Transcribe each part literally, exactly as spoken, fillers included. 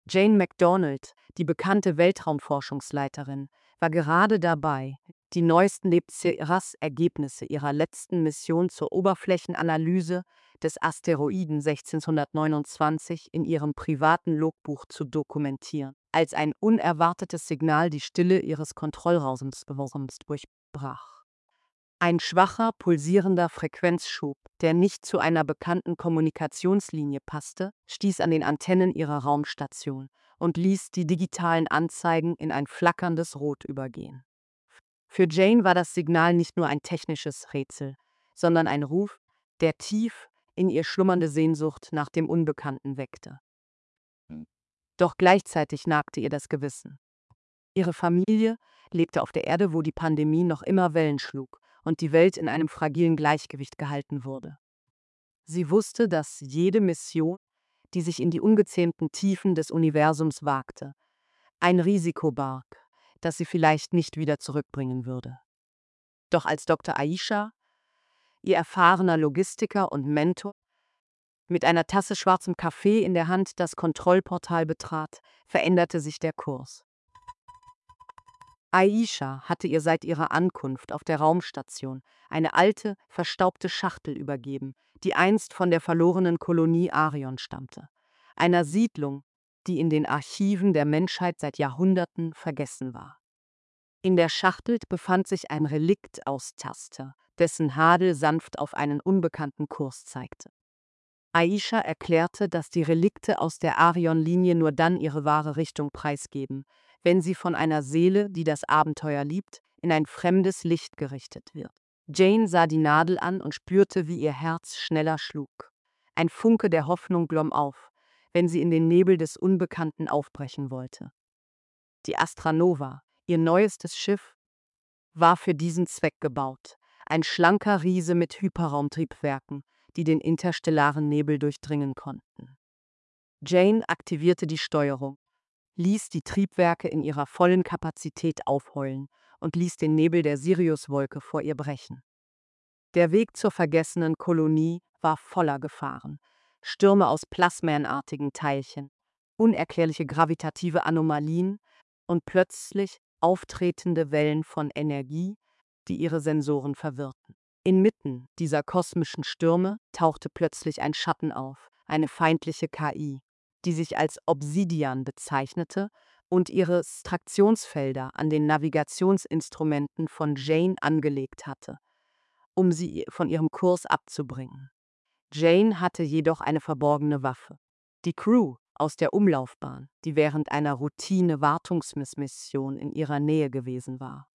Jane McDonald, die bekannte Weltraumforschungsleiterin, war gerade dabei, die neuesten Ergebnisse ihrer letzten Mission zur Oberflächenanalyse des Asteroiden sechzehnhundertneunundzwanzig in ihrem privaten Logbuch zu dokumentieren, als ein unerwartetes Signal die Stille ihres Kontrollraums durchbrach. Ein schwacher, pulsierender Frequenzschub, der nicht zu einer bekannten Kommunikationslinie passte, stieß an den Antennen ihrer Raumstation und ließ die digitalen Anzeigen in ein flackerndes Rot übergehen. Für Jane war das Signal nicht nur ein technisches Rätsel, sondern ein Ruf, der tief in ihr schlummernde Sehnsucht nach dem Unbekannten weckte. Doch gleichzeitig nagte ihr das Gewissen. Ihre Familie lebte auf der Erde, wo die Pandemie noch immer Wellen schlug und die Welt in einem fragilen Gleichgewicht gehalten wurde. Sie wusste, dass jede Mission, die sich in die ungezähmten Tiefen des Universums wagte, ein Risiko barg, das sie vielleicht nicht wieder zurückbringen würde. Doch als Doktor Aisha, ihr erfahrener Logistiker und Mentor, mit einer Tasse schwarzem Kaffee in der Hand das Kontrollportal betrat, veränderte sich der Kurs. Aisha hatte ihr seit ihrer Ankunft auf der Raumstation eine alte, verstaubte Schachtel übergeben, die einst von der verlorenen Kolonie Arion stammte, einer Siedlung, die in den Archiven der Menschheit seit Jahrhunderten vergessen war. In der Schachtel befand sich ein Reliktaustaster, dessen Hadel sanft auf einen unbekannten Kurs zeigte. Aisha erklärte, dass die Relikte aus der Arion-Linie nur dann ihre wahre Richtung preisgeben, wenn sie von einer Seele, die das Abenteuer liebt, in ein fremdes Licht gerichtet wird. Jane sah die Nadel an und spürte, wie ihr Herz schneller schlug. Ein Funke der Hoffnung glomm auf, wenn sie in den Nebel des Unbekannten aufbrechen wollte. Die Astranova, ihr neuestes Schiff, war für diesen Zweck gebaut. Ein schlanker Riese mit Hyperraumtriebwerken, die den interstellaren Nebel durchdringen konnten. Jane aktivierte die Steuerung, ließ die Triebwerke in ihrer vollen Kapazität aufheulen und ließ den Nebel der Siriuswolke vor ihr brechen. Der Weg zur vergessenen Kolonie war voller Gefahren. Stürme aus plasmenartigen Teilchen, unerklärliche gravitative Anomalien und plötzlich auftretende Wellen von Energie, die ihre Sensoren verwirrten. Inmitten dieser kosmischen Stürme tauchte plötzlich ein Schatten auf, eine feindliche K I, die sich als Obsidian bezeichnete und ihre Traktionsfelder an den Navigationsinstrumenten von Jane angelegt hatte, um sie von ihrem Kurs abzubringen. Jane hatte jedoch eine verborgene Waffe. Die Crew aus der Umlaufbahn, die während einer Routine-Wartungsmission in ihrer Nähe gewesen war.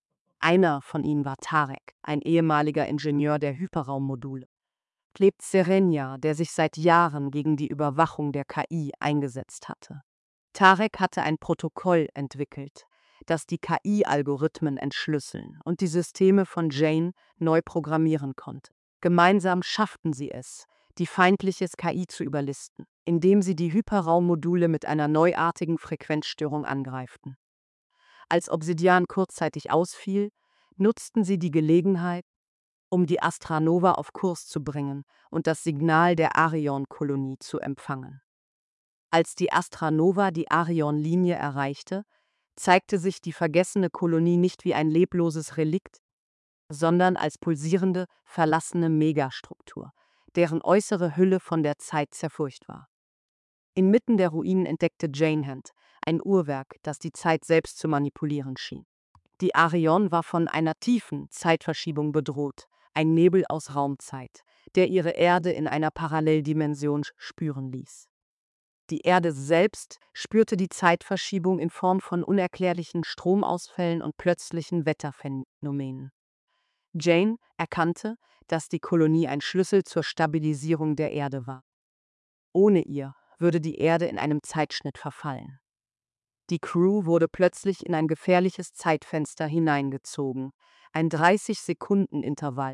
Einer von ihnen war Tarek, ein ehemaliger Ingenieur der Hyperraummodule. Lebt Serenia, der sich seit Jahren gegen die Überwachung der K I eingesetzt hatte. Tarek hatte ein Protokoll entwickelt, das die K I-Algorithmen entschlüsseln und die Systeme von Jane neu programmieren konnte. Gemeinsam schafften sie es, die feindliche K I zu überlisten, indem sie die Hyperraummodule mit einer neuartigen Frequenzstörung angreiften. Als Obsidian kurzzeitig ausfiel, nutzten sie die Gelegenheit, um die Astranova auf Kurs zu bringen und das Signal der Arion-Kolonie zu empfangen. Als die Astranova die Arion-Linie erreichte, zeigte sich die vergessene Kolonie nicht wie ein lebloses Relikt, sondern als pulsierende, verlassene Megastruktur, deren äußere Hülle von der Zeit zerfurcht war. Inmitten der Ruinen entdeckte Jane Hand ein Uhrwerk, das die Zeit selbst zu manipulieren schien. Die Arion war von einer tiefen Zeitverschiebung bedroht, ein Nebel aus Raumzeit, der ihre Erde in einer Paralleldimension spüren ließ. Die Erde selbst spürte die Zeitverschiebung in Form von unerklärlichen Stromausfällen und plötzlichen Wetterphänomenen. Jane erkannte, dass die Kolonie ein Schlüssel zur Stabilisierung der Erde war. Ohne ihr würde die Erde in einem Zeitschnitt verfallen. Die Crew wurde plötzlich in ein gefährliches Zeitfenster hineingezogen, ein dreißig-Sekunden-Intervall,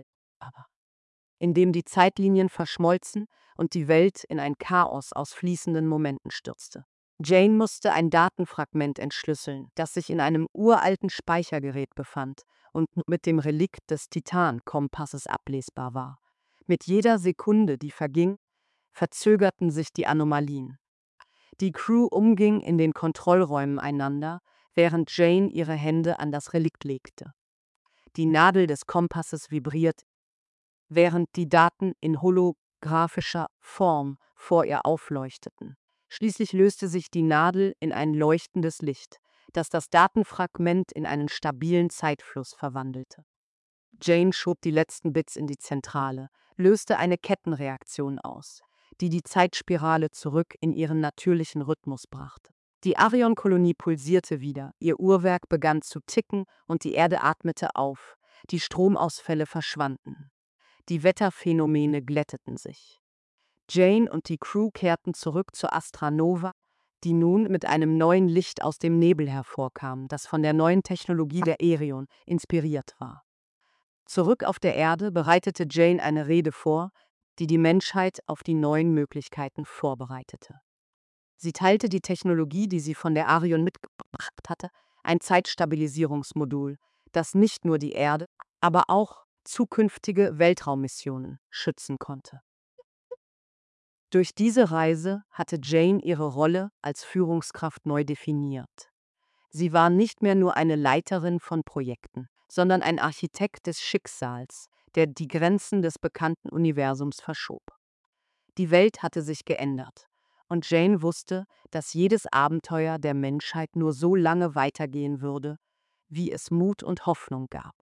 in dem die Zeitlinien verschmolzen und die Welt in ein Chaos aus fließenden Momenten stürzte. Jane musste ein Datenfragment entschlüsseln, das sich in einem uralten Speichergerät befand und mit dem Relikt des Titan-Kompasses ablesbar war. Mit jeder Sekunde, die verging, verzögerten sich die Anomalien. Die Crew umging in den Kontrollräumen einander, während Jane ihre Hände an das Relikt legte. Die Nadel des Kompasses vibrierte, während die Daten in holographischer Form vor ihr aufleuchteten. Schließlich löste sich die Nadel in ein leuchtendes Licht, das das Datenfragment in einen stabilen Zeitfluss verwandelte. Jane schob die letzten Bits in die Zentrale, löste eine Kettenreaktion aus, die die Zeitspirale zurück in ihren natürlichen Rhythmus brachte. Die Arion-Kolonie pulsierte wieder, ihr Uhrwerk begann zu ticken und die Erde atmete auf, die Stromausfälle verschwanden. Die Wetterphänomene glätteten sich. Jane und die Crew kehrten zurück zur Astra Nova, die nun mit einem neuen Licht aus dem Nebel hervorkam, das von der neuen Technologie der Aerion inspiriert war. Zurück auf der Erde bereitete Jane eine Rede vor, die die Menschheit auf die neuen Möglichkeiten vorbereitete. Sie teilte die Technologie, die sie von der Arion mitgebracht hatte, ein Zeitstabilisierungsmodul, das nicht nur die Erde, aber auch zukünftige Weltraummissionen schützen konnte. Durch diese Reise hatte Jane ihre Rolle als Führungskraft neu definiert. Sie war nicht mehr nur eine Leiterin von Projekten, sondern ein Architekt des Schicksals, der die Grenzen des bekannten Universums verschob. Die Welt hatte sich geändert, und Jane wusste, dass jedes Abenteuer der Menschheit nur so lange weitergehen würde, wie es Mut und Hoffnung gab.